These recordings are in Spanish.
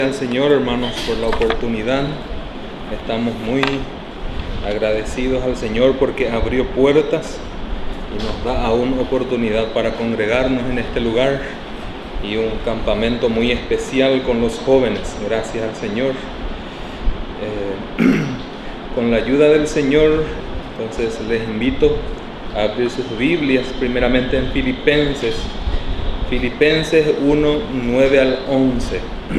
Al Señor, hermanos, por la oportunidad. Estamos muy agradecidos al Señor porque abrió puertas y nos da aún oportunidad para congregarnos en este lugar y un campamento muy especial con los jóvenes. Gracias al Señor. Con la ayuda del Señor, entonces les invito a abrir sus Biblias primeramente en Filipenses 1, 9 al 11.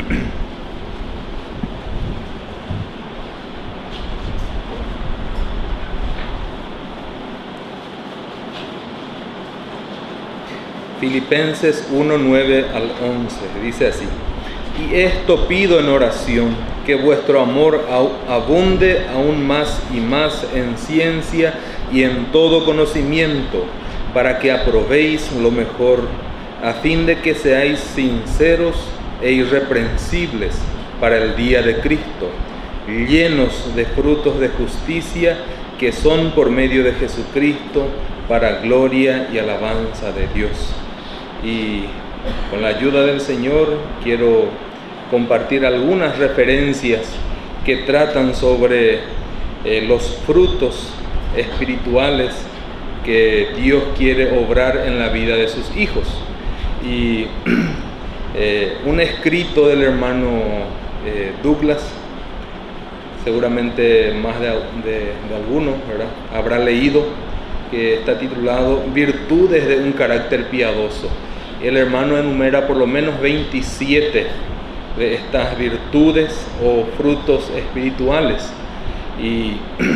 Filipenses 1, 9 al 11, dice así: y esto pido en oración, que vuestro amor abunde aún más y más en ciencia y en todo conocimiento, para que aprobéis lo mejor, a fin de que seáis sinceros e irreprensibles para el día de Cristo, llenos de frutos de justicia que son por medio de Jesucristo, para gloria y alabanza de Dios. Y con la ayuda del Señor quiero compartir algunas referencias que tratan sobre los frutos espirituales que Dios quiere obrar en la vida de sus hijos. Y un escrito del hermano Douglas, seguramente más de alguno, ¿verdad?, habrá leído, que está titulado Virtudes de un carácter piadoso. El hermano enumera por lo menos 27 de estas virtudes o frutos espirituales, y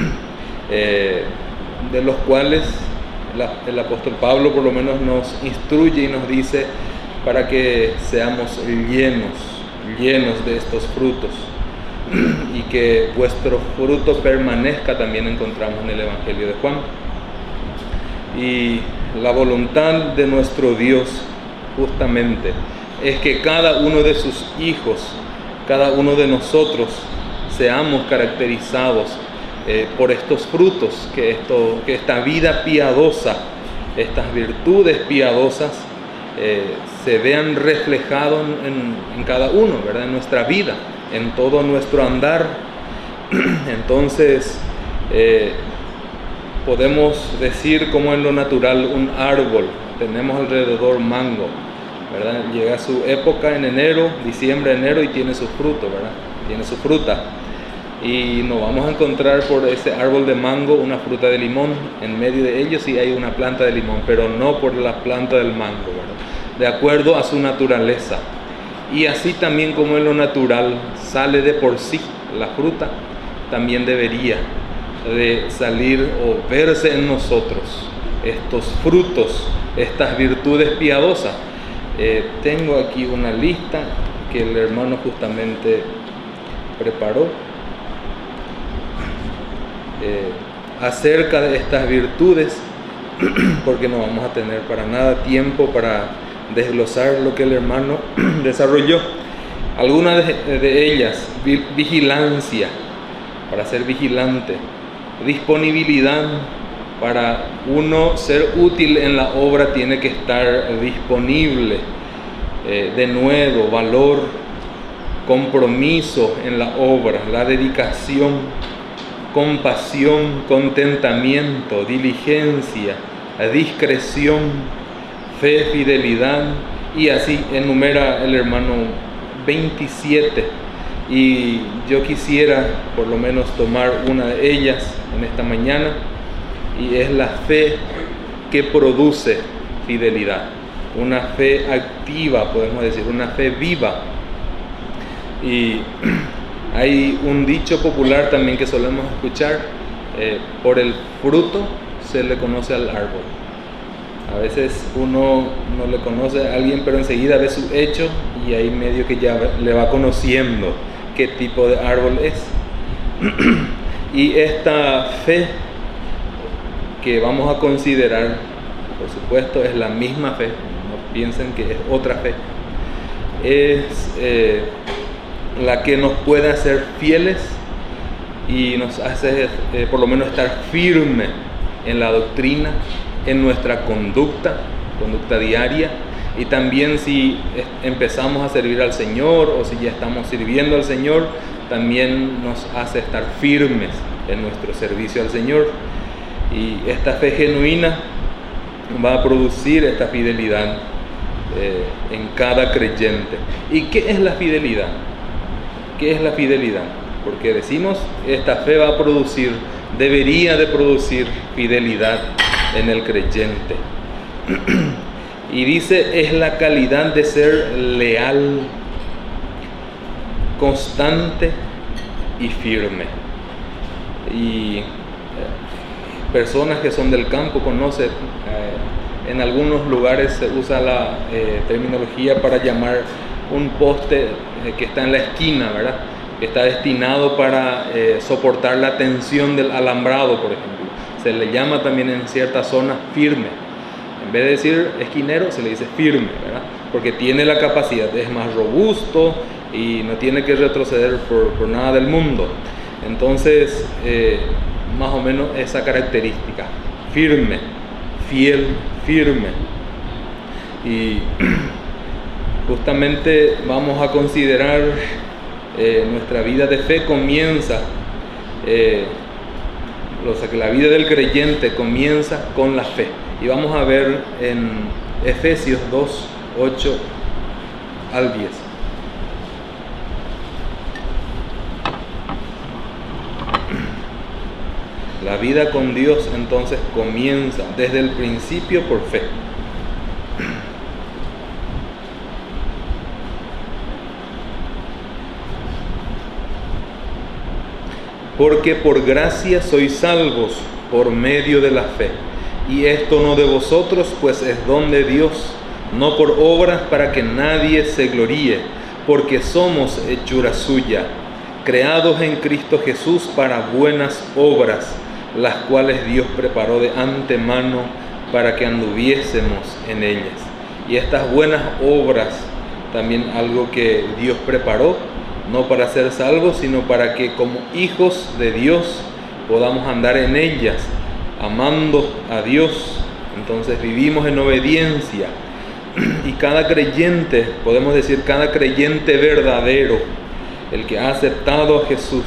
de los cuales el apóstol Pablo por lo menos nos instruye y nos dice para que seamos llenos de estos frutos, y que vuestro fruto permanezca, también encontramos en el Evangelio de Juan. Y la voluntad de nuestro Dios justamente es que cada uno de sus hijos, cada uno de nosotros, seamos caracterizados por estos frutos, que esta vida piadosa, estas virtudes piadosas se vean reflejados en cada uno, ¿verdad?, en nuestra vida, en todo nuestro andar. Entonces podemos decir como en lo natural un árbol, tenemos alrededor mango, ¿verdad? Llega su época en diciembre, enero, y tiene su fruto, ¿verdad? Tiene su fruta. Y nos vamos a encontrar por ese árbol de mango una fruta de limón. En medio de ellos sí hay una planta de limón, pero no por la planta del mango, ¿verdad?, de acuerdo a su naturaleza. Y así también como en lo natural sale de por sí la fruta, también debería de salir o verse en nosotros estos frutos, estas virtudes piadosas. Tengo aquí una lista que el hermano justamente preparó acerca de estas virtudes, porque no vamos a tener para nada tiempo para desglosar lo que el hermano desarrolló. Algunas de ellas: vigilancia, para ser vigilante; disponibilidad, para uno ser útil en la obra tiene que estar disponible; denuedo, valor, compromiso en la obra; la dedicación, compasión, contentamiento, diligencia, discreción, fe, fidelidad, y así enumera el hermano 27. Y yo quisiera por lo menos tomar una de ellas en esta mañana, y es la fe que produce fidelidad, una fe activa, podemos decir, una fe viva. Y hay un dicho popular también que solemos escuchar: por el fruto se le conoce al árbol. A veces uno no le conoce a alguien, pero enseguida ve su hecho y ahí medio que ya le va conociendo qué tipo de árbol es. Y esta fe que vamos a considerar, por supuesto, es la misma fe, no piensen que es otra fe, es la que nos puede hacer fieles y nos hace por lo menos estar firme en la doctrina, en nuestra conducta diaria, Y también si empezamos a servir al Señor o si ya estamos sirviendo al Señor, también nos hace estar firmes en nuestro servicio al Señor. Y esta fe genuina va a producir esta fidelidad en cada creyente. ¿Y qué es la fidelidad? ¿Qué es la fidelidad? Porque decimos, esta fe va a producir, debería de producir fidelidad en el creyente. Y dice, es la calidad de ser leal, constante y firme. Y personas que son del campo conocen, en algunos lugares se usa la terminología para llamar un poste que está en la esquina, ¿verdad? Que está destinado para soportar la tensión del alambrado, por ejemplo. Se le llama también en ciertas zonas firme. En vez de decir esquinero, se le dice firme, ¿verdad? Porque tiene la capacidad, es más robusto y no tiene que retroceder por nada del mundo. Entonces, más o menos esa característica, firme, fiel, firme. Y justamente vamos a considerar nuestra vida de fe comienza, o sea que la vida del creyente comienza con la fe. Y vamos a ver en Efesios 2, 8 al 10. La vida con Dios entonces comienza desde el principio por fe. Porque por gracia sois salvos por medio de la fe. Y esto no de vosotros, pues es don de Dios, no por obras para que nadie se gloríe, porque somos hechura suya, creados en Cristo Jesús para buenas obras, las cuales Dios preparó de antemano para que anduviésemos en ellas. Y estas buenas obras, también algo que Dios preparó, no para ser salvos, sino para que como hijos de Dios podamos andar en ellas, amando a Dios. Entonces vivimos en obediencia. Y cada creyente, podemos decir, cada creyente verdadero, el que ha aceptado a Jesús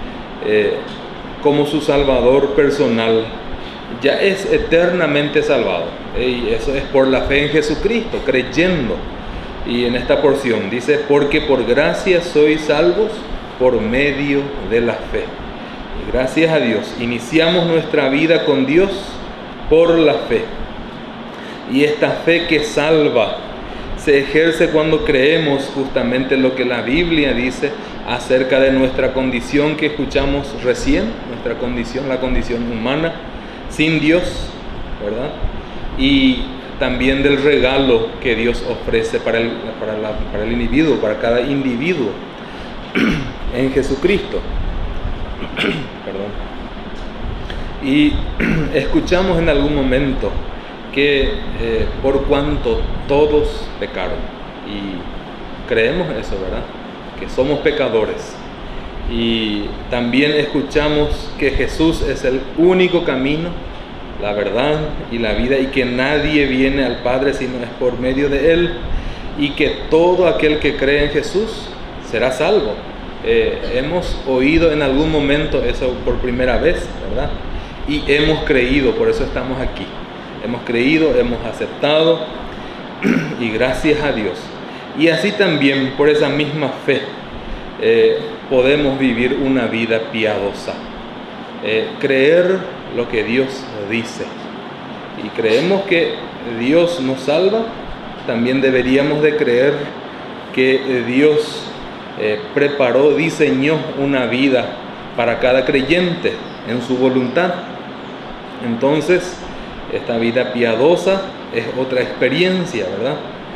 como su Salvador personal, ya es eternamente salvado. Y eso es por la fe en Jesucristo, creyendo. Y en esta porción dice, porque por gracia sois salvos por medio de la fe. Y gracias a Dios, iniciamos nuestra vida con Dios por la fe. Y esta fe que salva se ejerce cuando creemos justamente lo que la Biblia dice acerca de nuestra condición que escuchamos recién, nuestra condición, la condición humana, sin Dios, ¿verdad? Y también del regalo que Dios ofrece para el individuo, para cada individuo en Jesucristo. Perdón. Y escuchamos en algún momento que por cuanto todos pecaron, y creemos eso, ¿verdad? Que somos pecadores. Y también escuchamos que Jesús es el único camino, la verdad y la vida, y que nadie viene al Padre sino es por medio de Él, y que todo aquel que cree en Jesús será salvo. Hemos oído en algún momento eso por primera vez, ¿verdad? Y hemos creído, por eso estamos aquí. Hemos creído, hemos aceptado, y gracias a Dios. Y así también, por esa misma fe, podemos vivir una vida piadosa. Creer lo que Dios dice. Y creemos que Dios nos salva, también deberíamos de creer que Dios preparó, diseñó una vida para cada creyente en su voluntad. Entonces, esta vida piadosa es otra experiencia, ¿verdad?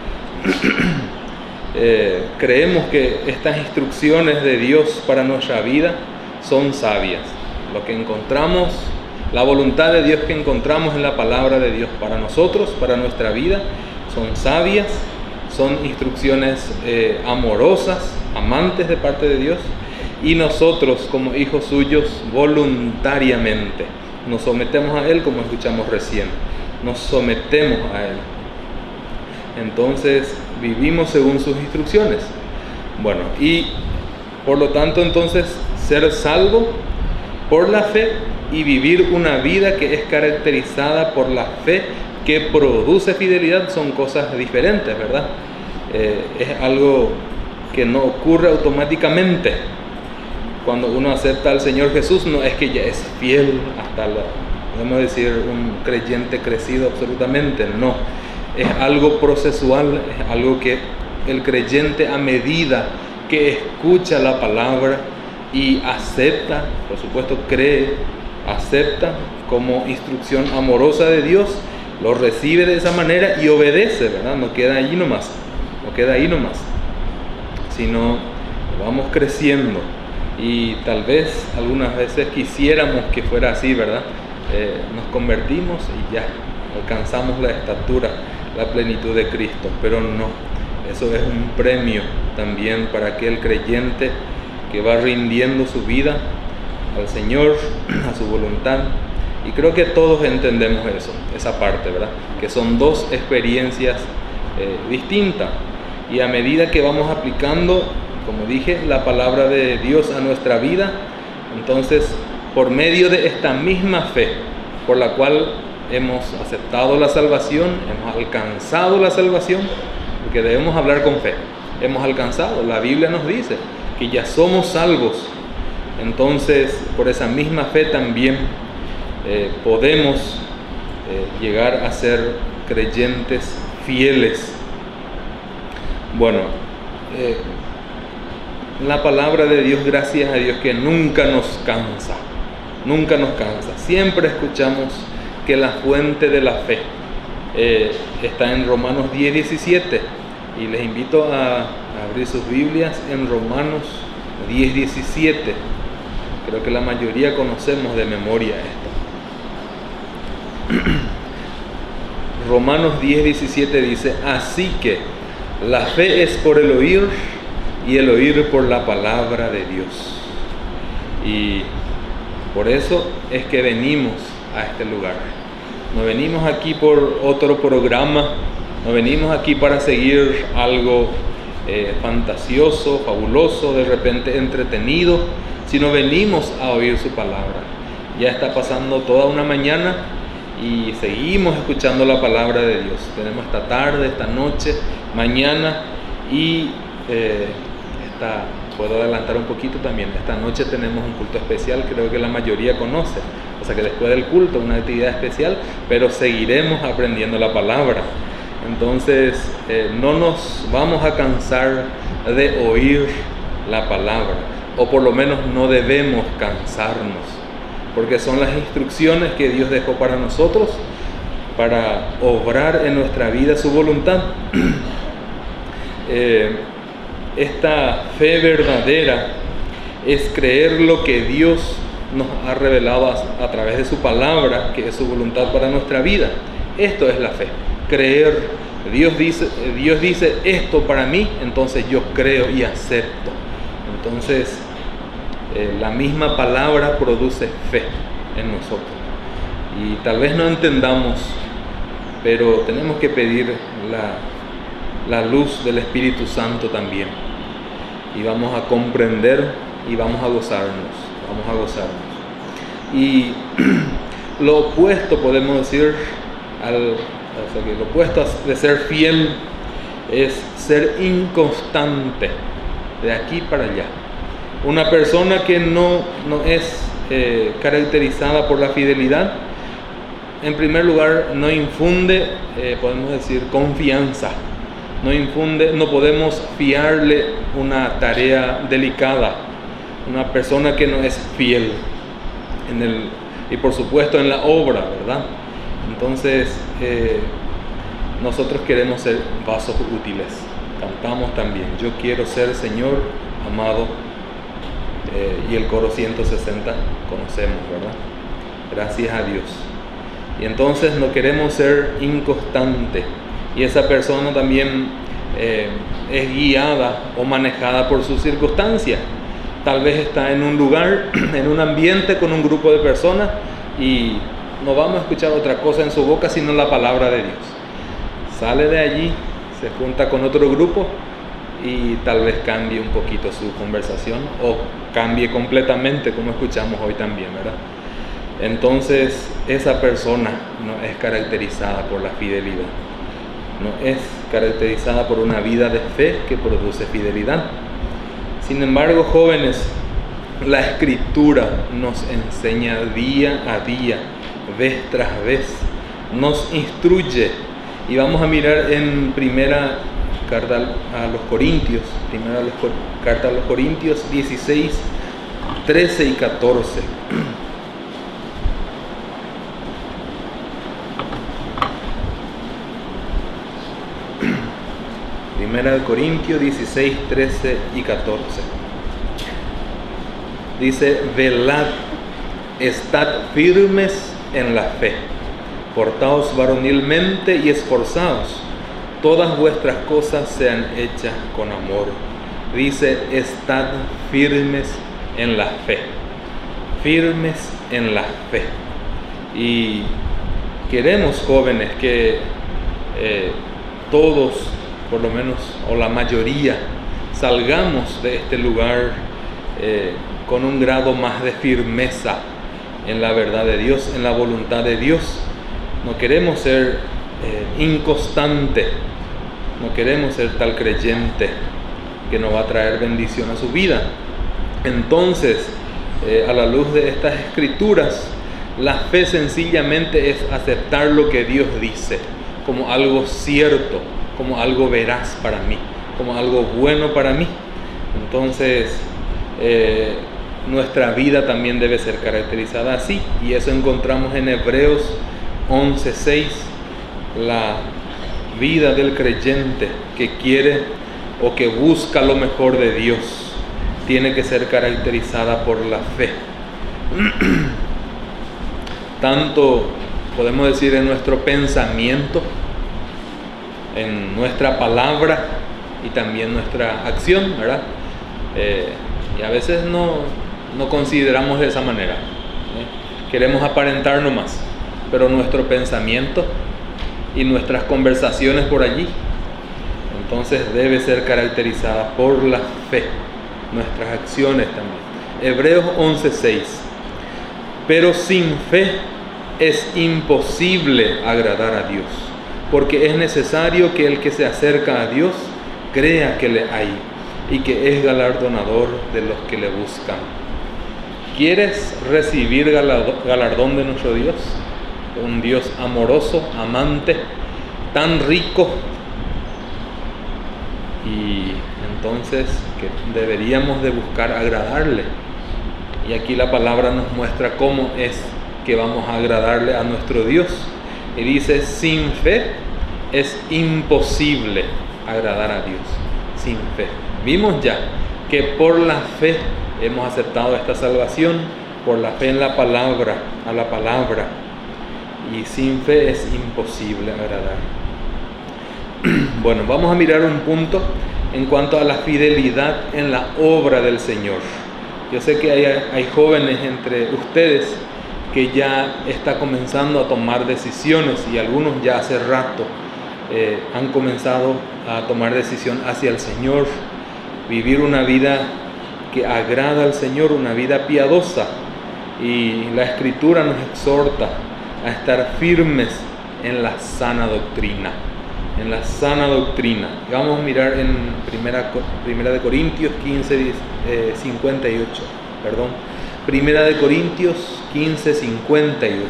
Creemos que estas instrucciones de Dios para nuestra vida son sabias. Lo que encontramos, la voluntad de Dios que encontramos en la palabra de Dios para nosotros, para nuestra vida, son sabias, son instrucciones amorosas, amantes de parte de Dios, y nosotros como hijos suyos voluntariamente nos sometemos a Él, como escuchamos recién, nos sometemos a Él. entonces vivimos según sus instrucciones. Bueno, y por lo tanto entonces ser salvo por la fe y vivir una vida que es caracterizada por la fe que produce fidelidad son cosas diferentes, ¿verdad? Es algo que no ocurre automáticamente. Cuando uno acepta al Señor Jesús, no es que ya es fiel hasta podemos decir, un creyente crecido absolutamente, no. Es algo procesual, es algo que el creyente, a medida que escucha la palabra y acepta, por supuesto cree, acepta como instrucción amorosa de Dios, lo recibe de esa manera y obedece, ¿verdad? No queda ahí nomás, sino vamos creciendo. Y tal vez algunas veces quisiéramos que fuera así, ¿verdad? Nos convertimos y ya alcanzamos la estatura, la plenitud de Cristo, pero no, eso es un premio también para aquel creyente que va rindiendo su vida al Señor, a su voluntad. Y creo que todos entendemos eso, esa parte, ¿verdad? Que son dos experiencias distintas. Y a medida que vamos aplicando, como dije, la palabra de Dios a nuestra vida, entonces, por medio de esta misma fe, por la cual hemos aceptado la salvación, hemos alcanzado la salvación, porque debemos hablar con fe, hemos alcanzado, la Biblia nos dice que ya somos salvos. Entonces, por esa misma fe también podemos llegar a ser creyentes fieles. Bueno, la palabra de Dios, gracias a Dios, que nunca nos cansa, siempre escuchamos que la fuente de la fe está en Romanos 10:17, y les invito a abrir sus Biblias en Romanos 10:17. Creo que la mayoría conocemos de memoria esto. Romanos 10:17 dice: así que la fe es por el oír, y el oír por la palabra de Dios. Y por eso es que venimos a este lugar. No venimos aquí por otro programa, no venimos aquí para seguir algo fantasioso, fabuloso, de repente entretenido, sino venimos a oír su palabra. Ya está pasando toda una mañana y seguimos escuchando la palabra de Dios. Tenemos esta tarde, esta noche, mañana, y puedo adelantar un poquito también. Esta noche tenemos un culto especial, creo que la mayoría conoce. O sea que después del culto, una actividad especial, pero seguiremos aprendiendo la palabra. Entonces, no nos vamos a cansar de oír la palabra, o por lo menos no debemos cansarnos, porque son las instrucciones que Dios dejó para nosotros, para obrar en nuestra vida su voluntad. Esta fe verdadera es creer lo que Dios nos ha revelado a través de su palabra, que es su voluntad para nuestra vida. Esto es la fe, creer. Dios dice esto para mí, entonces yo creo y acepto. Entonces la misma palabra produce fe en nosotros. Y tal vez no entendamos, pero tenemos que pedir la luz del Espíritu Santo también, y vamos a comprender y vamos a gozarnos. Y lo opuesto, podemos decir, lo opuesto de ser fiel es ser inconstante, de aquí para allá. Una persona que no es caracterizada por la fidelidad, en primer lugar, no infunde, podemos decir, confianza. No podemos fiarle una tarea delicada. Una persona que no es fiel y por supuesto en la obra, ¿verdad? Entonces, nosotros queremos ser vasos útiles. Cantamos también: yo quiero ser, Señor amado, y el coro 160 conocemos, ¿verdad? Gracias a Dios. Y entonces no queremos ser inconstante, y esa persona también es guiada o manejada por sus circunstancias. Tal vez está en un lugar, en un ambiente con un grupo de personas, y no vamos a escuchar otra cosa en su boca sino la palabra de Dios. Sale de allí, se junta con otro grupo y tal vez cambie un poquito su conversación o cambie completamente, como escuchamos hoy también, ¿verdad? Entonces esa persona no es caracterizada por la fidelidad, no es caracterizada por una vida de fe que produce fidelidad. Sin embargo, jóvenes, la Escritura nos enseña día a día, vez tras vez, nos instruye. Y vamos a mirar en primera carta a los Corintios, carta a los Corintios 16, 13 y 14. Primera de Corintios 16, 13 y 14. Dice: velad, estad firmes en la fe, portaos varonilmente y esforzaos, todas vuestras cosas sean hechas con amor. Dice: estad firmes en la fe, firmes en la fe. Y queremos, jóvenes, que todos, por lo menos, o la mayoría, salgamos de este lugar con un grado más de firmeza en la verdad de Dios, en la voluntad de Dios. No queremos ser inconstante, no queremos ser tal creyente que no va a traer bendición a su vida. Entonces, a la luz de estas escrituras, la fe sencillamente es aceptar lo que Dios dice como algo cierto, como algo veraz para mí, como algo bueno para mí. Entonces, nuestra vida también debe ser caracterizada así, y eso encontramos en Hebreos 11:6. La vida del creyente que quiere o que busca lo mejor de Dios tiene que ser caracterizada por la fe. Tanto podemos decir en nuestro pensamiento, en nuestra palabra y también nuestra acción, ¿verdad? Y a veces no consideramos de esa manera, queremos aparentar nomás, pero nuestro pensamiento y nuestras conversaciones por allí, entonces debe ser caracterizada por la fe, nuestras acciones también. Hebreos 11:6. Pero sin fe es imposible agradar a Dios, porque es necesario que el que se acerca a Dios crea que le hay y que es galardonador de los que le buscan. ¿Quieres recibir galardón de nuestro Dios? Un Dios amoroso, amante, tan rico. Y entonces que deberíamos de buscar agradarle. Y aquí la palabra nos muestra cómo es que vamos a agradarle a nuestro Dios. Y dice: sin fe es imposible agradar a Dios. Sin fe. Vimos ya que por la fe hemos aceptado esta salvación, por la fe en la palabra, a la palabra. Y sin fe es imposible agradar. Bueno, vamos a mirar un punto en cuanto a la fidelidad en la obra del Señor. Yo sé que hay jóvenes entre ustedes que ya está comenzando a tomar decisiones, y algunos ya hace rato han comenzado a tomar decisión hacia el Señor, vivir una vida que agrada al Señor, una vida piadosa. Y la Escritura nos exhorta a estar firmes en la sana doctrina, en la sana doctrina. Vamos a mirar en primera de Corintios 15, 58, perdón, Primera de Corintios 15, 58.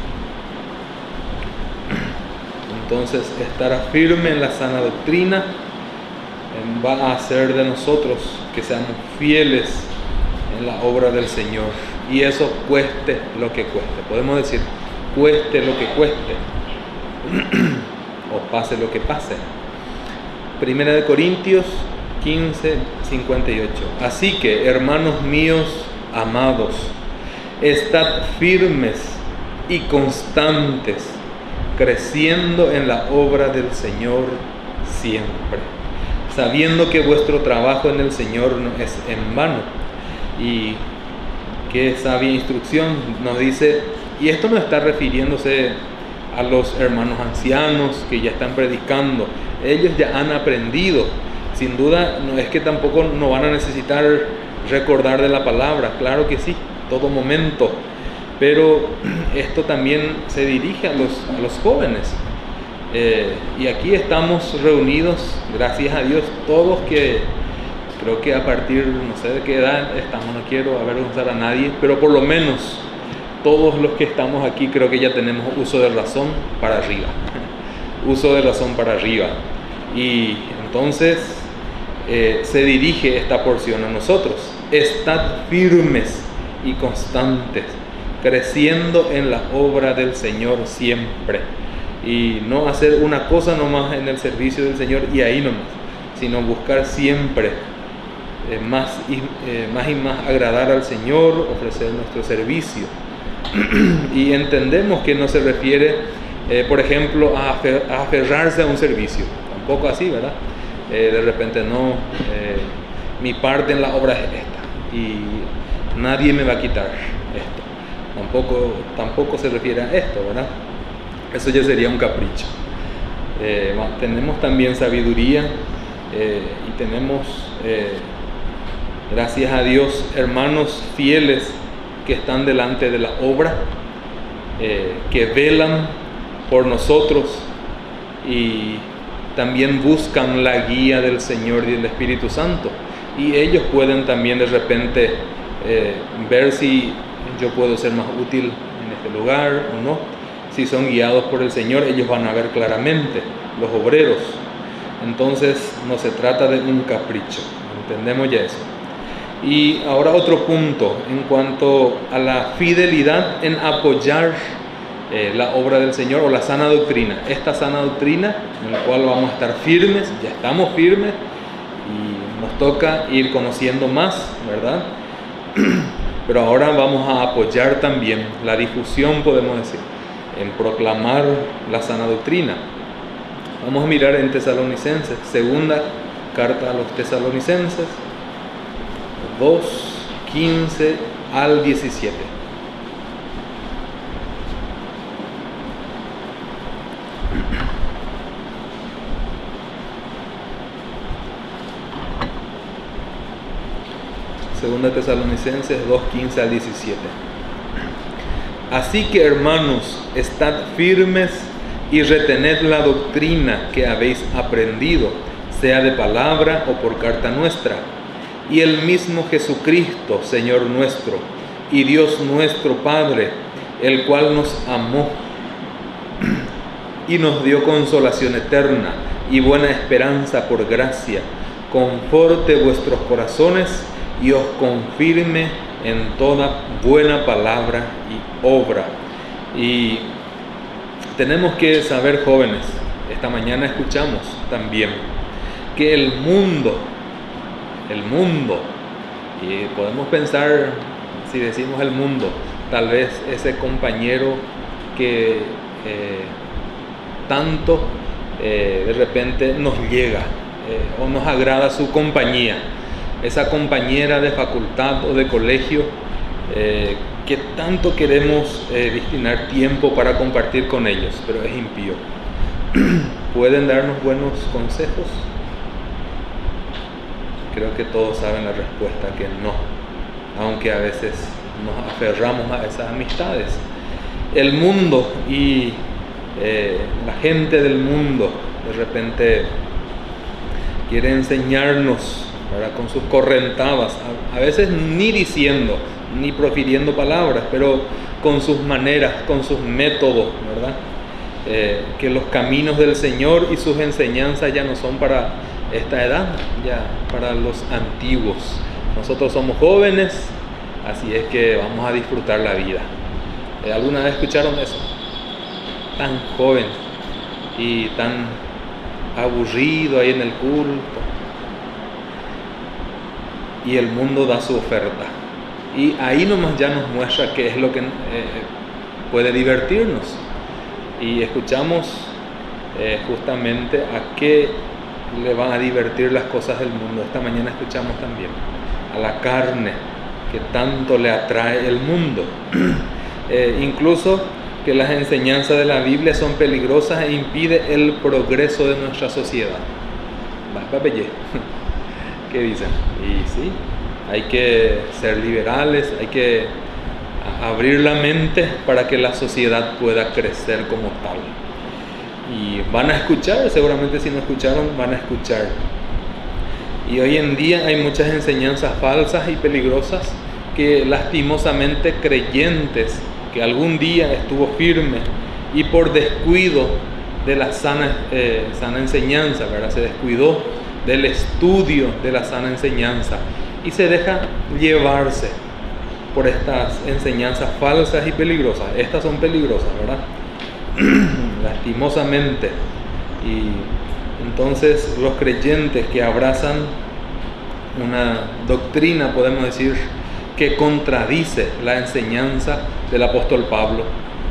Entonces, estar firme en la sana doctrina va a hacer de nosotros que seamos fieles en la obra del Señor, y eso cueste lo que cueste. Podemos decir: cueste lo que cueste, o pase lo que pase. Primera de Corintios 15, 58. Así que, hermanos míos amados, estad firmes y constantes, creciendo en la obra del Señor siempre, sabiendo que vuestro trabajo en el Señor no es en vano. Y qué sabia instrucción nos dice. Y esto no está refiriéndose a los hermanos ancianos que ya están predicando. ellos ya han aprendido. Sin duda, no es que tampoco no van a necesitar recordar de la palabra, claro que sí, todo momento, pero esto también se dirige a los jóvenes. Y aquí estamos reunidos, gracias a Dios, todos que creo que a partir, no sé de qué edad estamos, no quiero avergonzar a nadie, pero por lo menos todos los que estamos aquí creo que ya tenemos uso de razón para arriba, uso de razón para arriba. Y entonces se dirige esta porción a nosotros: estad firmes y constantes, creciendo en la obra del Señor siempre. Y no hacer una cosa nomás en el servicio del Señor y ahí nomás, sino buscar siempre más y más agradar al Señor, ofrecer nuestro servicio. Y entendemos que no se refiere, por ejemplo, a aferrarse a un servicio, tampoco así, ¿verdad? De repente no, mi parte en la obra es esta y nadie me va a quitar esto. Tampoco se refiere a esto, ¿verdad? Eso ya sería un capricho. Tenemos también sabiduría y tenemos, gracias a Dios, hermanos fieles que están delante de la obra, que velan por nosotros y también buscan la guía del Señor y del Espíritu Santo. Y ellos pueden también de repente ver si yo puedo ser más útil en este lugar o no. Si son guiados por el Señor, ellos van a ver claramente, los obreros. Entonces no se trata de un capricho, entendemos ya eso. Y ahora otro punto en cuanto a la fidelidad en apoyar la obra del Señor o la sana doctrina. Esta sana doctrina en la cual vamos a estar firmes, ya estamos firmes y nos toca ir conociendo más, ¿verdad? Pero ahora vamos a apoyar también la difusión, podemos decir, en proclamar la sana doctrina. Vamos a mirar en Tesalonicenses, segunda carta a los Tesalonicenses, 2, 15 al 17. Segunda Tesalonicenses 2, 15 al 17. Así que, hermanos, estad firmes y retened la doctrina que habéis aprendido, sea de palabra o por carta nuestra. Y el mismo Jesucristo, Señor nuestro, y Dios nuestro Padre, el cual nos amó y nos dio consolación eterna y buena esperanza por gracia, conforte vuestros corazones y os confirme en toda buena palabra y obra. Y tenemos que saber, jóvenes, esta mañana escuchamos también que el mundo, y podemos pensar, si decimos el mundo, tal vez ese compañero que tanto de repente nos llega o nos agrada su compañía, esa compañera de facultad o de colegio que tanto queremos destinar tiempo para compartir con ellos, pero es impío. ¿Pueden darnos buenos consejos? Creo que todos saben la respuesta, que no, aunque a veces nos aferramos a esas amistades. El mundo y la gente del mundo de repente quiere enseñarnos, ¿verdad?, con sus correntadas, a veces ni diciendo, ni profiriendo palabras, pero con sus maneras, con sus métodos, ¿verdad? Que los caminos del Señor y sus enseñanzas ya no son para esta edad, ya para los antiguos. Nosotros somos jóvenes, así es que vamos a disfrutar la vida. ¿Alguna vez escucharon eso? Tan joven y tan aburrido ahí en el culto, y el mundo da su oferta, y ahí nomás ya nos muestra qué es lo que puede divertirnos. Y escuchamos justamente a qué le van a divertir las cosas del mundo. Esta mañana escuchamos también a la carne que tanto le atrae el mundo. Incluso que las enseñanzas de la Biblia son peligrosas e impiden el progreso de nuestra sociedad. ¿Qué dicen? Y sí, hay que ser liberales, hay que abrir la mente para que la sociedad pueda crecer como tal. Y van a escuchar, seguramente si no escucharon, van a escuchar. Y hoy en día hay muchas enseñanzas falsas y peligrosas que lastimosamente creyentes que algún día estuvo firme y por descuido de la sana enseñanza, ¿verdad? Se descuidó del estudio de la sana enseñanza y se deja llevarse por estas enseñanzas falsas y peligrosas. Estas son peligrosas, ¿verdad? Lastimosamente. Y entonces los creyentes que abrazan una doctrina, podemos decir, que contradice la enseñanza del apóstol Pablo,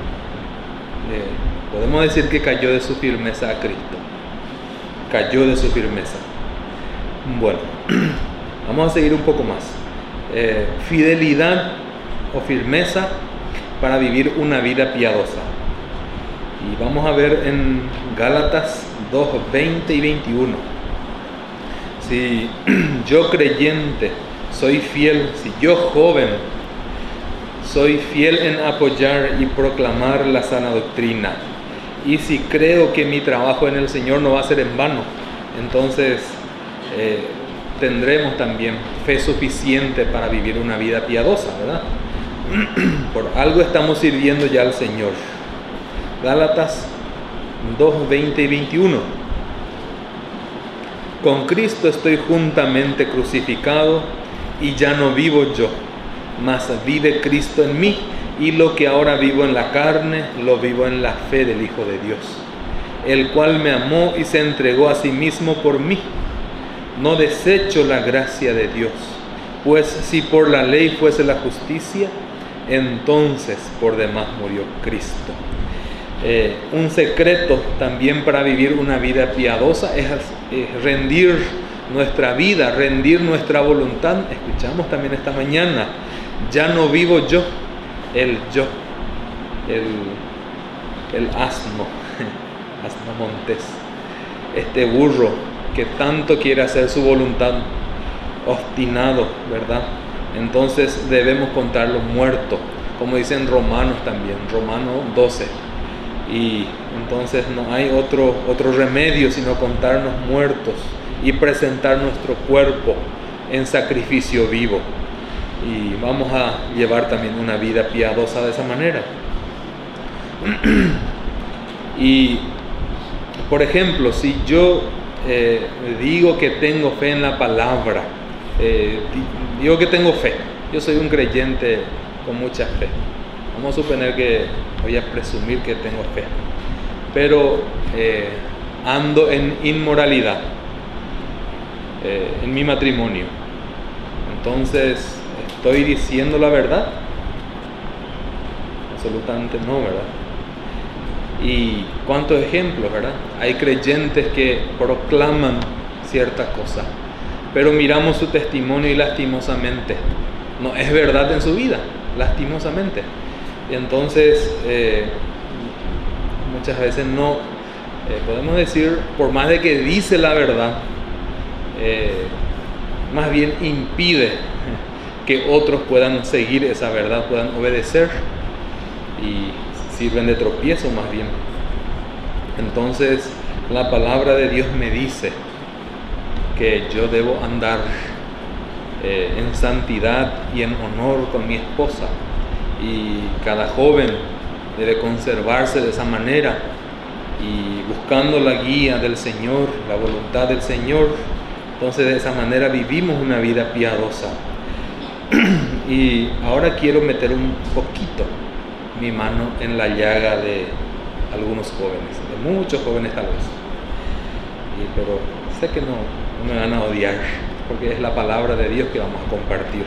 podemos decir que cayó de su firmeza a Cristo. Cayó de su firmeza. Bueno, vamos a seguir un poco más. Fidelidad o firmeza para vivir una vida piadosa. Y vamos a ver en Gálatas 2, 20 y 21. Si yo creyente soy fiel, si yo joven soy fiel en apoyar y proclamar la sana doctrina, y si creo que mi trabajo en el Señor no va a ser en vano, entonces tendremos también fe suficiente para vivir una vida piadosa, ¿verdad? Por algo estamos sirviendo ya al Señor. Gálatas 2, 20 y 21. Con Cristo estoy juntamente crucificado, y ya no vivo yo, mas vive Cristo en mí, y lo que ahora vivo en la carne, lo vivo en la fe del Hijo de Dios, el cual me amó y se entregó a sí mismo por mí. No desecho la gracia de Dios, pues si por la ley fuese la justicia, entonces por demás murió Cristo. Un secreto también para vivir una vida piadosa es rendir nuestra vida, rendir nuestra voluntad. Escuchamos también esta mañana, ya no vivo yo, el asno montés, este burro que tanto quiere hacer su voluntad, obstinado, ¿verdad? Entonces debemos contarlo muerto, como dicen Romanos también, Romanos 12. Y entonces no hay otro remedio sino contarnos muertos y presentar nuestro cuerpo en sacrificio vivo. Y vamos a llevar también una vida piadosa de esa manera. Y, por ejemplo, si yo digo que tengo fe en la palabra, digo que tengo fe, yo soy un creyente con mucha fe. Vamos a suponer que voy a presumir que tengo fe, pero ando en inmoralidad en mi matrimonio. Entonces, ¿estoy diciendo la verdad? Absolutamente no, ¿verdad? Y cuántos ejemplos, ¿verdad? Hay creyentes que proclaman cierta cosa, pero miramos su testimonio y lastimosamente no es verdad en su vida, lastimosamente. Y entonces muchas veces no podemos decir, por más de que dice la verdad, más bien impide que otros puedan seguir esa verdad, puedan obedecer, y sirven de tropiezo más bien. Entonces la palabra de Dios me dice que yo debo andar en santidad y en honor con mi esposa, y cada joven debe conservarse de esa manera y buscando la guía del Señor, la voluntad del Señor. Entonces de esa manera vivimos una vida piadosa. Y ahora quiero meter un poquito mi mano en la llaga de algunos jóvenes, de muchos jóvenes tal vez, pero sé que no me van a odiar, porque es la palabra de Dios que vamos a compartir.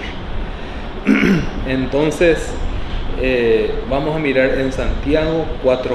Entonces vamos a mirar en Santiago 4:4.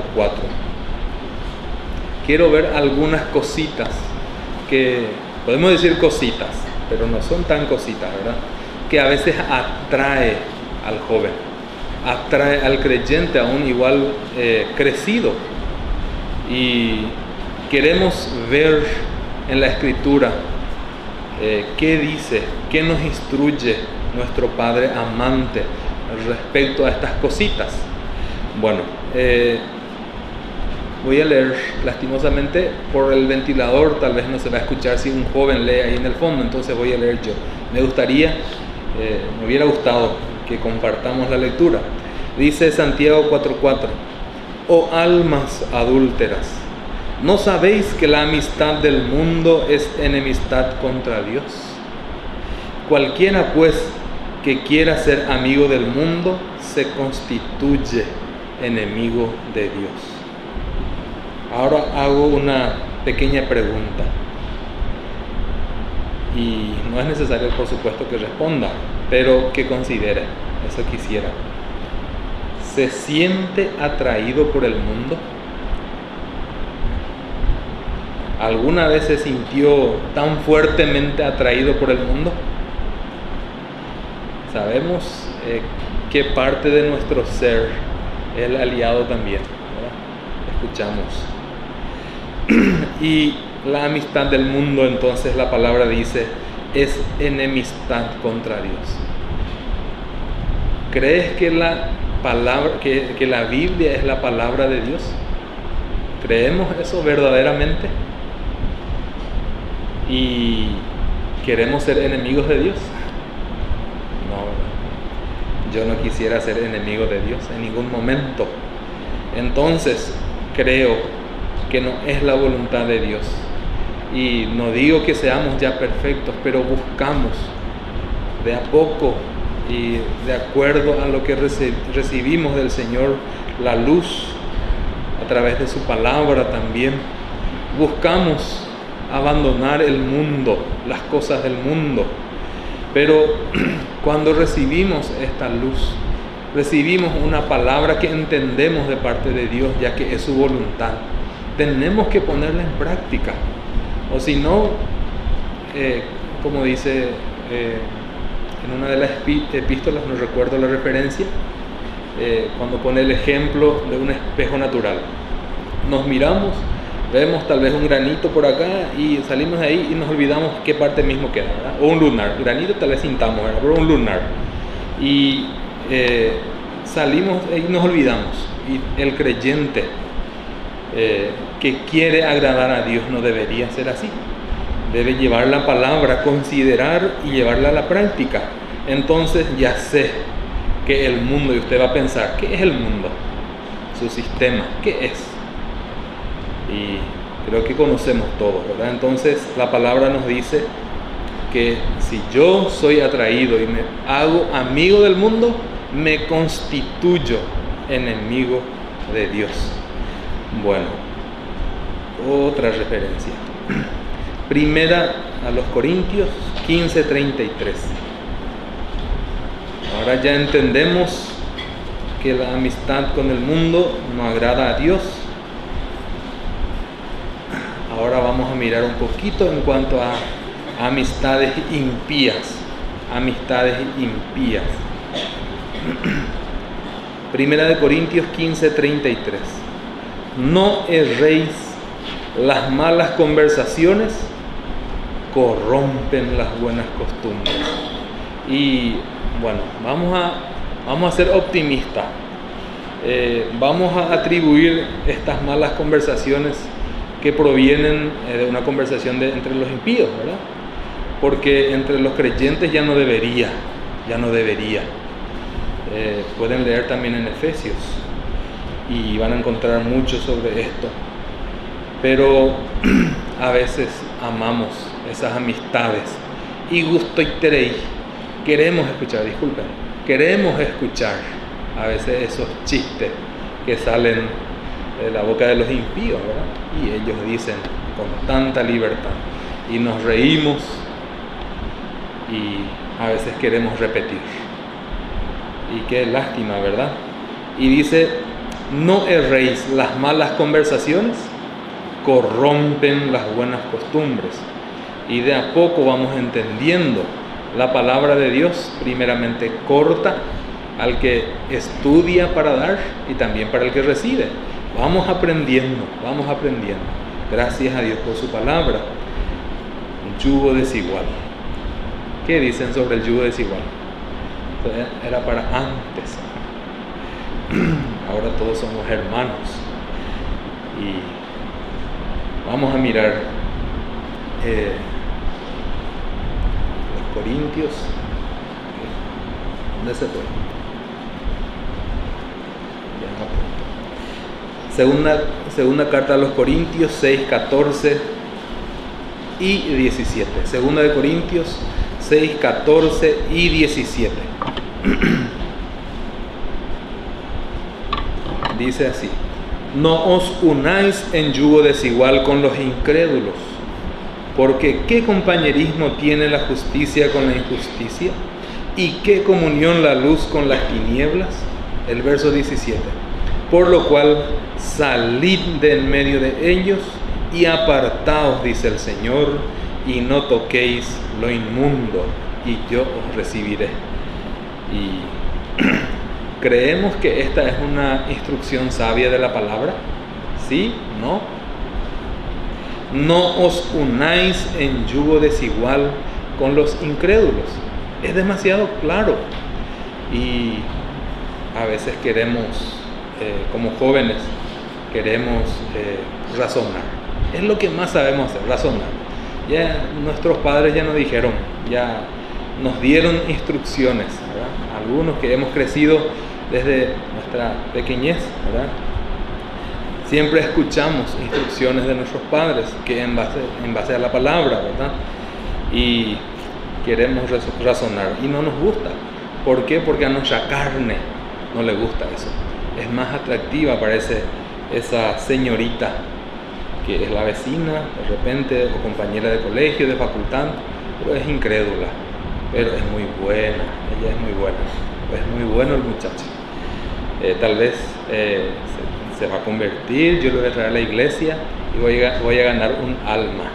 Quiero ver algunas cositas que podemos decir cositas, pero no son tan cositas, ¿verdad? Que a veces atrae al joven. atrae al creyente aún igual crecido. Y queremos ver en la Escritura qué dice, qué nos instruye nuestro Padre amante respecto a estas cositas. Bueno, voy a leer, lastimosamente por el ventilador tal vez no se va a escuchar si un joven lee ahí en el fondo, entonces voy a leer yo. Me hubiera gustado que compartamos la lectura. Dice Santiago 4:4: Oh almas adúlteras, ¿no sabéis que la amistad del mundo es enemistad contra Dios? Cualquiera pues que quiera ser amigo del mundo se constituye enemigo de Dios. Ahora hago una pequeña pregunta y no es necesario, por supuesto, que responda, pero que considere. Eso quisiera. ¿Se siente atraído por el mundo? ¿Alguna vez se sintió tan fuertemente atraído por el mundo? Sabemos que parte de nuestro ser es el aliado también, ¿verdad? Escuchamos. Y la amistad del mundo, entonces la palabra dice, es enemistad contra Dios. ¿Crees que que la Biblia es la palabra de Dios? ¿Creemos eso verdaderamente? ¿Y queremos ser enemigos de Dios? No, yo no quisiera ser enemigo de Dios en ningún momento. Entonces, creo que no es la voluntad de Dios. Y no digo que seamos ya perfectos, pero buscamos de a poco y de acuerdo a lo que recibimos del Señor, la luz a través de su palabra también. Buscamos abandonar el mundo, las cosas del mundo. Pero cuando recibimos esta luz, recibimos una palabra que entendemos de parte de Dios, ya que es su voluntad. Tenemos que ponerla en práctica. O si no, como dice en una de las epístolas, no recuerdo la referencia, cuando pone el ejemplo de un espejo natural. Nos miramos, vemos tal vez un granito por acá y salimos de ahí y nos olvidamos qué parte mismo queda, ¿verdad? O un lunar, granito tal vez sintamos, ¿verdad? Pero un lunar. Y salimos y nos olvidamos. Y el creyente que quiere agradar a Dios no debería ser así. Debe llevar la palabra, considerar y llevarla a la práctica. Entonces ya sé que el mundo, y usted va a pensar, ¿qué es el mundo? Su sistema, ¿qué es? Y creo que conocemos todo, ¿verdad? Entonces la palabra nos dice que si yo soy atraído y me hago amigo del mundo, me constituyo enemigo de Dios. Bueno, otra referencia. Primera a los Corintios 15:33. Ahora ya entendemos que la amistad con el mundo no agrada a Dios. Ahora vamos a mirar un poquito en cuanto a amistades impías. Amistades impías. Primera de Corintios 15:33. No erréis, las malas conversaciones corrompen las buenas costumbres. Y bueno, vamos a ser optimistas. Vamos a atribuir estas malas conversaciones que provienen de una conversación entre los impíos, ¿verdad? Porque entre los creyentes ya no debería. Pueden leer también en Efesios y van a encontrar mucho sobre esto. Pero a veces amamos esas amistades y gusto y terei. Queremos escuchar a veces esos chistes que salen de la boca de los impíos, ¿verdad? Y ellos dicen con tanta libertad y nos reímos y a veces queremos repetir. Y qué lástima, ¿verdad? Y dice, no erréis, las malas conversaciones corrompen las buenas costumbres. Y de a poco vamos entendiendo la palabra de Dios, primeramente corta al que estudia para dar y también para el que recibe. Vamos aprendiendo, vamos aprendiendo. Gracias a Dios por su palabra. Un yugo desigual. ¿Qué dicen sobre el yugo desigual? Era para antes. Ahora todos somos hermanos. Y vamos a mirar los Corintios. ¿Dónde se fue? Segunda carta a los Corintios 6, 14 y 17. Segunda de Corintios 6, 14 y 17. Dice así: no os unáis en yugo desigual con los incrédulos, porque ¿qué compañerismo tiene la justicia con la injusticia? ¿Y qué comunión la luz con las tinieblas? El verso 17. Por lo cual, salid de en medio de ellos y apartaos, dice el Señor, y no toquéis lo inmundo, y yo os recibiré. Y ¿creemos que esta es una instrucción sabia de la palabra? ¿Sí? ¿No? No os unáis en yugo desigual con los incrédulos. Es demasiado claro. Y a veces queremos, como jóvenes, queremos razonar. Es lo que más sabemos hacer, razonar. Ya nuestros padres ya nos dijeron, ya nos dieron instrucciones, ¿verdad? Algunos que hemos crecido desde nuestra pequeñez, ¿verdad? Siempre escuchamos instrucciones de nuestros padres que en base a la palabra, ¿verdad? Y queremos razonar y no nos gusta. ¿Por qué? Porque a nuestra carne no le gusta eso. Es más atractiva, parece, esa señorita que es la vecina, de repente, o compañera de colegio, de facultad, pero es incrédula, pero es muy buena, ella es muy buena, es muy bueno el muchacho. Tal vez se va a convertir, yo lo voy a traer a la iglesia y voy a ganar un alma,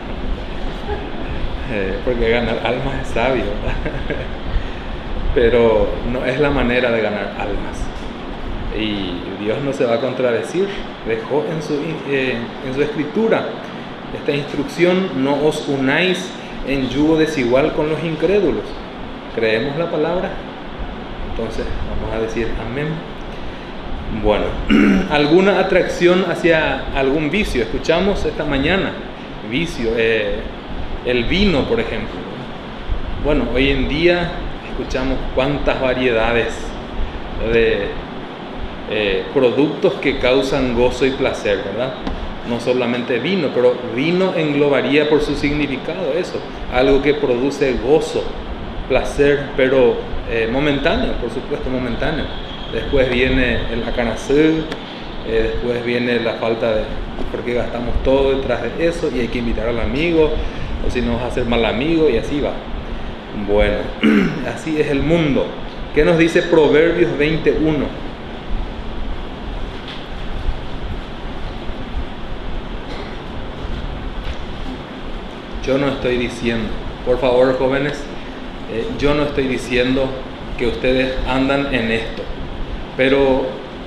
porque ganar almas es sabio, ¿verdad? Pero no es la manera de ganar almas. Y Dios no se va a contradecir, dejó en su escritura esta instrucción: no os unáis en yugo desigual con los incrédulos. ¿Creemos la palabra? Entonces vamos a decir amén. Bueno, ¿alguna atracción hacia algún vicio? Escuchamos esta mañana, vicio, el vino, por ejemplo. Bueno, hoy en día escuchamos cuántas variedades de productos que causan gozo y placer, ¿verdad? No solamente vino, pero vino englobaría por su significado eso, algo que produce gozo, placer, pero momentáneo, por supuesto, momentáneo. Después viene el acanacel, después viene la falta de, porque gastamos todo detrás de eso y hay que invitar al amigo, o si no vas a hacer mal amigo, y así va. Bueno, así es el mundo. ¿Qué nos dice Proverbios 21? Yo no estoy diciendo, por favor, jóvenes, yo no estoy diciendo que ustedes andan en esto, pero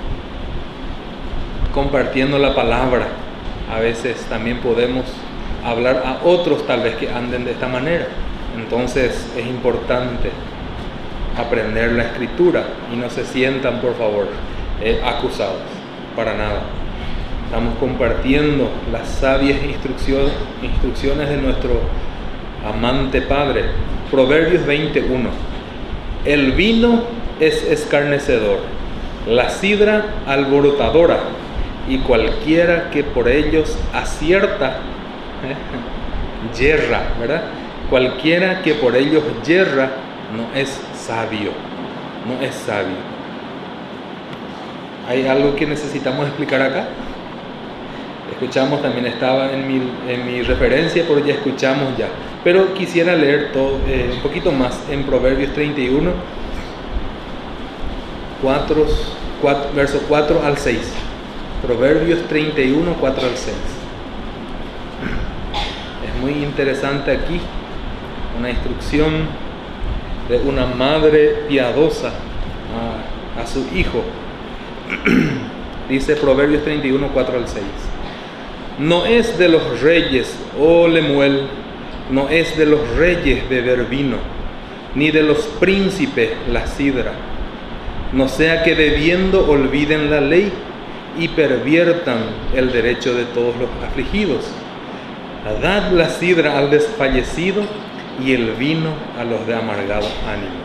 compartiendo la palabra, a veces también podemos hablar a otros tal vez que anden de esta manera. Entonces es importante aprender la escritura y no se sientan, por favor, acusados, para nada. Estamos compartiendo las sabias instrucciones de nuestro amante Padre. Proverbios 21. El vino es escarnecedor, la sidra alborotadora, y cualquiera que por ellos acierta, yerra, ¿verdad? Cualquiera que por ellos yerra no es sabio, no es sabio. ¿Hay algo que necesitamos explicar acá? Escuchamos, también estaba en mi referencia, pero ya escuchamos ya. Pero quisiera leer todo, un poquito más en Proverbios 31, verso 4 al 6. Proverbios 31, 4 al 6. Es muy interesante aquí, una instrucción de una madre piadosa a su hijo. Dice Proverbios 31, 4 al 6. No es de los reyes, oh Lemuel, no es de los reyes beber vino, ni de los príncipes la sidra. No sea que bebiendo olviden la ley y perviertan el derecho de todos los afligidos. Dad la sidra al desfallecido y el vino a los de amargado ánimo.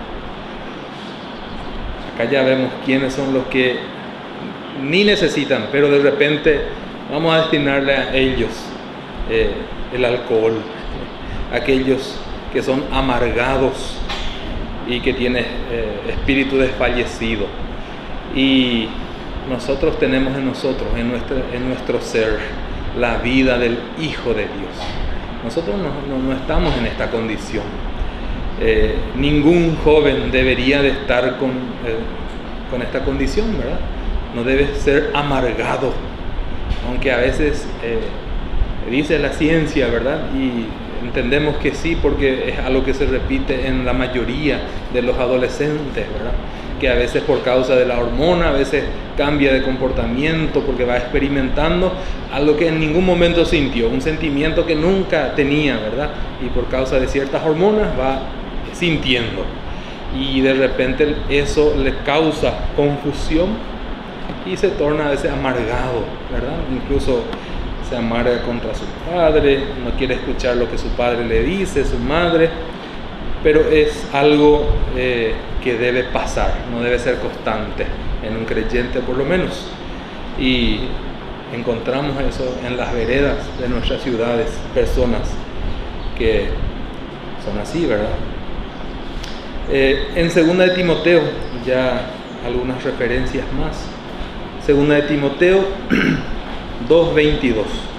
Acá ya vemos quiénes son los que ni necesitan, pero de repente vamos a destinarle a ellos el alcohol. Aquellos que son amargados y que tienen espíritu desfallecido. Y nosotros tenemos en nosotros, en nuestro ser, la vida del Hijo de Dios. Nosotros no estamos en esta condición. Ningún joven debería de estar con esta condición, ¿verdad? No debe ser amargado, aunque a veces dice la ciencia, ¿verdad? Y entendemos que sí, porque es algo que se repite en la mayoría de los adolescentes, ¿verdad? Que a veces por causa de la hormona, a veces cambia de comportamiento porque va experimentando algo que en ningún momento sintió, un sentimiento que nunca tenía, ¿verdad? Y por causa de ciertas hormonas va sintiendo. Y de repente eso le causa confusión y se torna a veces amargado, ¿verdad? Incluso se amarga contra su padre, no quiere escuchar lo que su padre le dice, su madre, pero es algo que debe pasar, no debe ser constante en un creyente por lo menos. Y encontramos eso en las veredas de nuestras ciudades, personas que son así, ¿verdad? En 2 de Timoteo, ya algunas referencias más. 2 de Timoteo 2:22.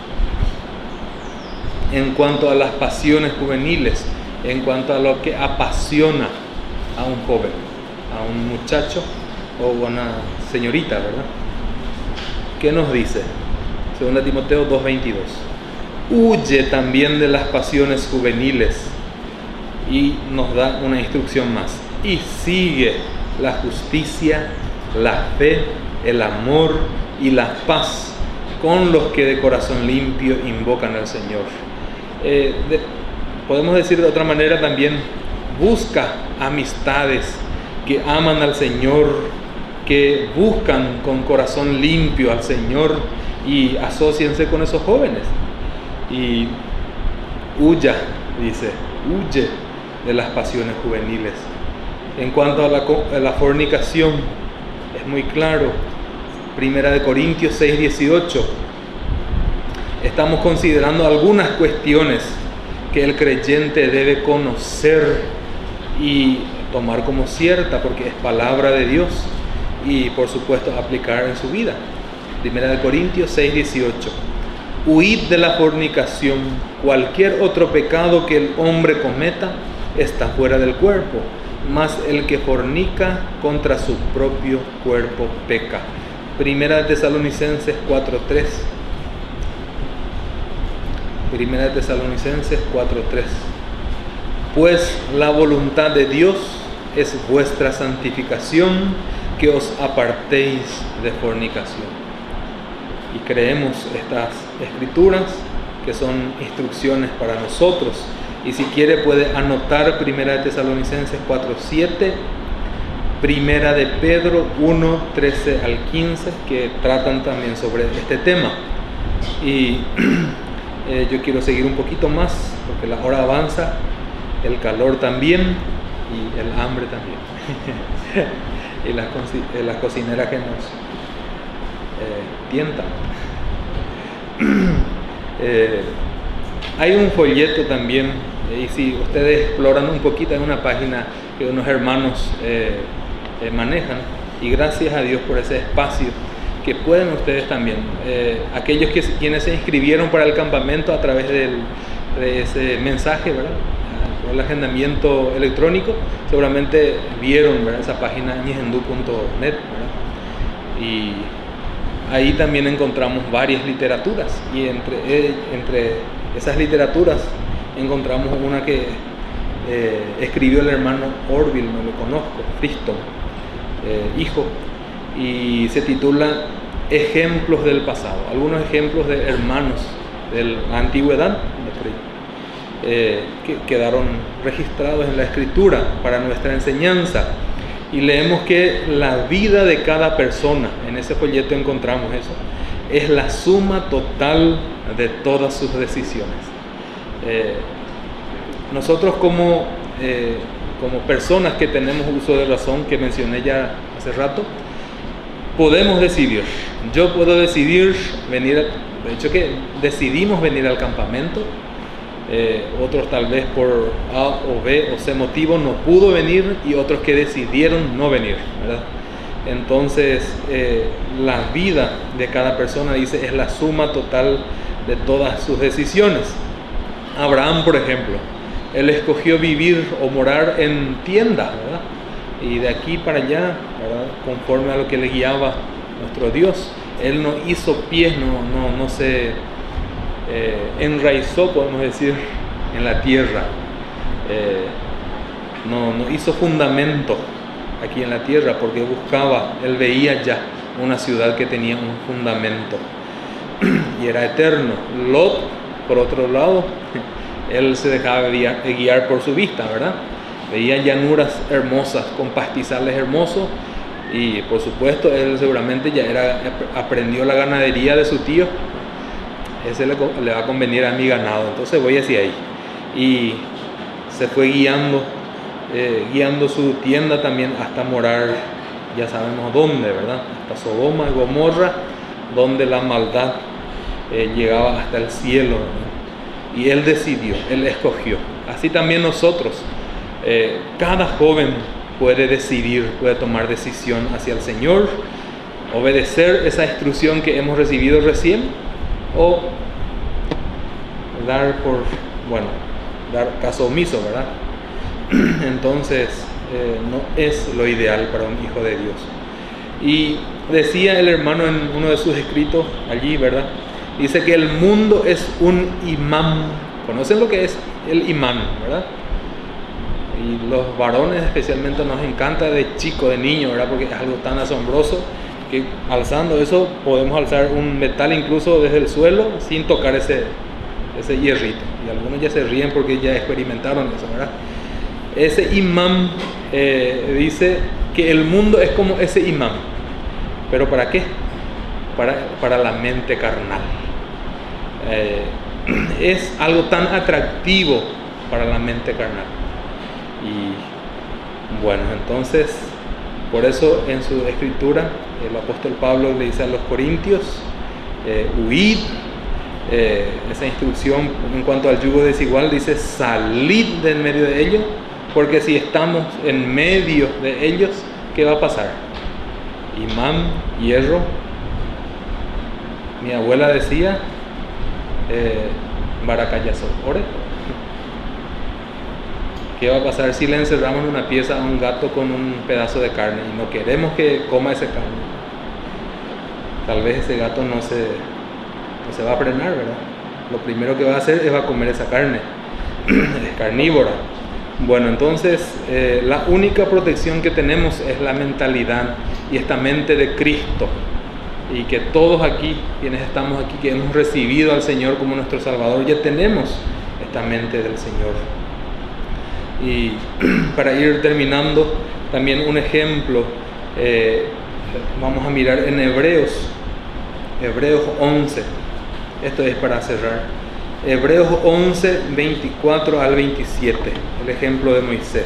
En cuanto a las pasiones juveniles, en cuanto a lo que apasiona a un joven, a un muchacho o una señorita, ¿verdad? ¿Qué nos dice? 2 Timoteo 2:22. Huye también de las pasiones juveniles, y nos da una instrucción más, y sigue la justicia, la fe, el amor y la paz con los que de corazón limpio invocan al Señor. Podemos decir de otra manera también, busca amistades que aman al Señor, que buscan con corazón limpio al Señor, y asóciense con esos jóvenes. Y huya, dice, huye de las pasiones juveniles. En cuanto a la fornicación, es muy claro. 1 Corintios 6:18. Estamos considerando algunas cuestiones que el creyente debe conocer y tomar como cierta, porque es palabra de Dios, y por supuesto aplicar en su vida. 1 Corintios 6:18. Huid de la fornicación. Cualquier otro pecado que el hombre cometa está fuera del cuerpo, mas el que fornica contra su propio cuerpo peca. 1 Tesalonicenses 4:3. 1 Tesalonicenses 4:3. Pues la voluntad de Dios es vuestra santificación, que os apartéis de fornicación. Y creemos estas escrituras que son instrucciones para nosotros. Y si quiere puede anotar 1 Tesalonicenses 4:7, 1 de Pedro 1:13 al 15, que tratan también sobre este tema. Y yo quiero seguir un poquito más, porque la hora avanza, el calor también y el hambre también. Y las cocineras que nos tientan. Hay un folleto también, y si ustedes exploran un poquito, hay una página que unos hermanos manejan, y gracias a Dios por ese espacio, que pueden ustedes también, aquellos quienes se inscribieron para el campamento a través de ese mensaje, ¿verdad? Por el agendamiento electrónico, seguramente vieron, ¿verdad?, esa página ñehendú.net, ¿verdad? Y ahí también encontramos varias literaturas, y entre esas literaturas encontramos una que escribió el hermano Orville, no lo conozco, Friston, hijo, y se titula Ejemplos del pasado, algunos ejemplos de hermanos de la antigüedad que quedaron registrados en la Escritura para nuestra enseñanza. Y leemos que la vida de cada persona, en ese folleto encontramos eso, es la suma total de todas sus decisiones. Nosotros como personas que tenemos uso de razón, que mencioné ya hace rato, podemos decidir. Yo puedo decidir venir, de hecho que decidimos venir al campamento. Otros tal vez por A o B o C motivo no pudo venir, y otros que decidieron no venir, ¿verdad? Entonces la vida de cada persona, dice, es la suma total de todas sus decisiones. Abraham, por ejemplo, él escogió vivir o morar en tiendas, ¿verdad? Y de aquí para allá, ¿verdad?, conforme a lo que le guiaba nuestro Dios. Él no hizo pies, no se enraizó, podemos decir, en la tierra. No hizo fundamento aquí en la tierra, porque buscaba, él veía ya una ciudad que tenía un fundamento y era eterno. Lot, por otro lado, él se dejaba guiar por su vista, ¿verdad? Veía llanuras hermosas con pastizales hermosos, y por supuesto él seguramente ya aprendió la ganadería de su tío. Ese le va a convenir a mi ganado, entonces voy hacia ahí. Y se fue guiando su tienda también hasta morar, ya sabemos dónde, ¿verdad? Hasta Sodoma y Gomorra, donde la maldad llegaba hasta el cielo, ¿verdad? Y él decidió, él escogió. Así también nosotros, cada joven puede decidir, puede tomar decisión hacia el Señor, obedecer esa instrucción que hemos recibido recién, o dar caso omiso, ¿verdad? Entonces no es lo ideal para un hijo de Dios. Y decía el hermano en uno de sus escritos allí, ¿verdad? Dice que el mundo es un imán. ¿Conocen lo que es el imán, verdad? Y los varones especialmente nos encanta de chico, de niño, ¿verdad? Porque es algo tan asombroso que alzando eso podemos alzar un metal incluso desde el suelo sin tocar ese hierrito. Y algunos ya se ríen porque ya experimentaron eso, ¿verdad? Ese imán dice que el mundo es como ese imán. ¿Pero para qué? Para la mente carnal. Es algo tan atractivo para la mente carnal. Y bueno, entonces, por eso en su escritura el apóstol Pablo le dice a los corintios, huid. Esa instrucción en cuanto al yugo desigual dice, salid de en medio de ellos, porque si estamos en medio de ellos, ¿qué va a pasar? Imán, hierro. Mi abuela decía, baracayazo, ore. ¿Qué va a pasar si le encerramos en una pieza a un gato con un pedazo de carne y no queremos que coma esa carne? Tal vez ese gato no se va a frenar, ¿verdad? Lo primero que va a hacer es va a comer esa carne. Es carnívora. Bueno, entonces la única protección que tenemos es la mentalidad y esta mente de Cristo, y que todos aquí, quienes estamos aquí, que hemos recibido al Señor como nuestro Salvador, ya tenemos esta mente del Señor. Y para ir terminando, también un ejemplo, vamos a mirar en Hebreos 11. Esto es para cerrar. Hebreos 11, 24 al 27, el ejemplo de Moisés.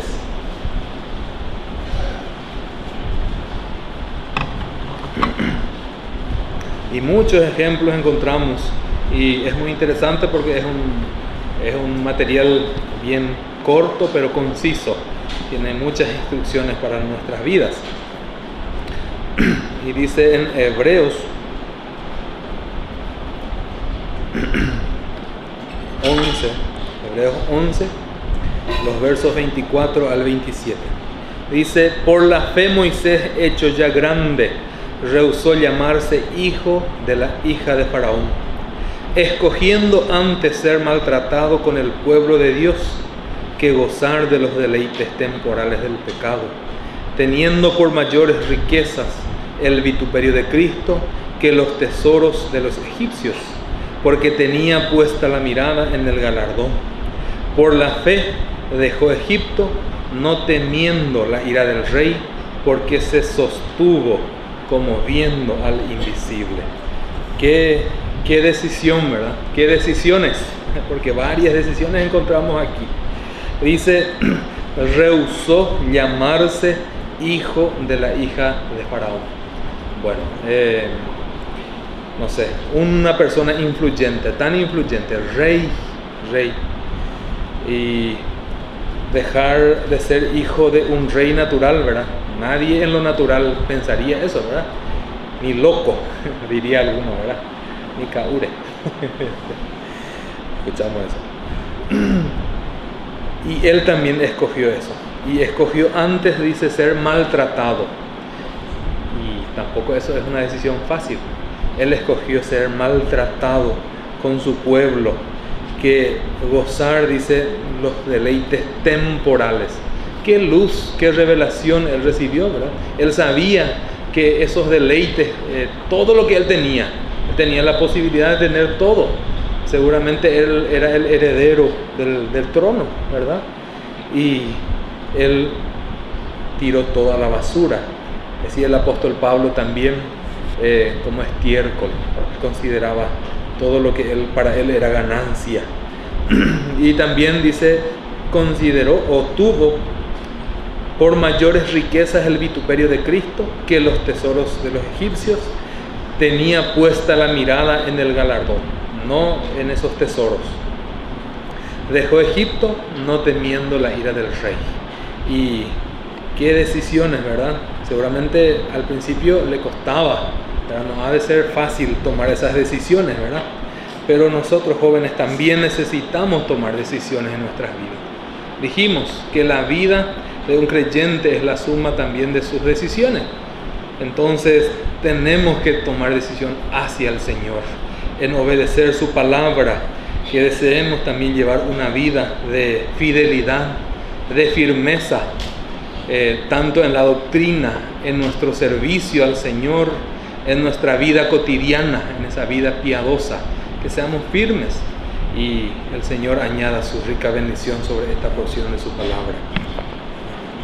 Y muchos ejemplos encontramos, y es muy interesante porque es un material bien corto pero conciso. Tiene muchas instrucciones para nuestras vidas. Y dice en Hebreos 11, los versos 24 al 27. Dice, por la fe Moisés, hecho ya grande, rehusó llamarse hijo de la hija de Faraón, escogiendo antes ser maltratado con el pueblo de Dios que gozar de los deleites temporales del pecado, teniendo por mayores riquezas el vituperio de Cristo que los tesoros de los egipcios, porque tenía puesta la mirada en el galardón. Por la fe dejó Egipto, no temiendo la ira del rey, porque se sostuvo como viendo al invisible. Qué decisión, ¿verdad? Qué decisiones, porque varias decisiones encontramos aquí. Dice, rehusó llamarse hijo de la hija de Faraón. Bueno, no sé, una persona influyente, tan influyente, rey, y dejar de ser hijo de un rey natural, ¿verdad? Nadie en lo natural pensaría eso, ¿verdad? Ni loco, diría alguno, ¿verdad? Ni caure. Escuchamos eso. Y él también escogió eso. Y escogió antes, dice, ser maltratado. Y tampoco eso es una decisión fácil. Él escogió ser maltratado con su pueblo, que gozar, dice, los deleites temporales. Qué luz, qué revelación él recibió, ¿verdad? Él sabía que esos deleites, todo lo que él tenía la posibilidad de tener todo. Seguramente él era el heredero del trono, ¿verdad? Y él tiró toda la basura. Decía el apóstol Pablo también, como estiércol, consideraba todo lo que para él era ganancia. Y también dice, consideró o tuvo por mayores riquezas el vituperio de Cristo que los tesoros de los egipcios. Tenía puesta la mirada en el galardón, no en esos tesoros. Dejó Egipto no temiendo la ira del rey. Y qué decisiones, ¿verdad? Seguramente al principio le costaba, ¿verdad? No ha de ser fácil tomar esas decisiones, ¿verdad? Pero nosotros jóvenes también necesitamos tomar decisiones en nuestras vidas. Dijimos que la vida de un creyente es la suma también de sus decisiones. Entonces tenemos que tomar decisión hacia el Señor, en obedecer su palabra, que deseemos también llevar una vida de fidelidad, de firmeza, tanto en la doctrina, en nuestro servicio al Señor, en nuestra vida cotidiana, en esa vida piadosa, que seamos firmes y el Señor añada su rica bendición sobre esta porción de su palabra.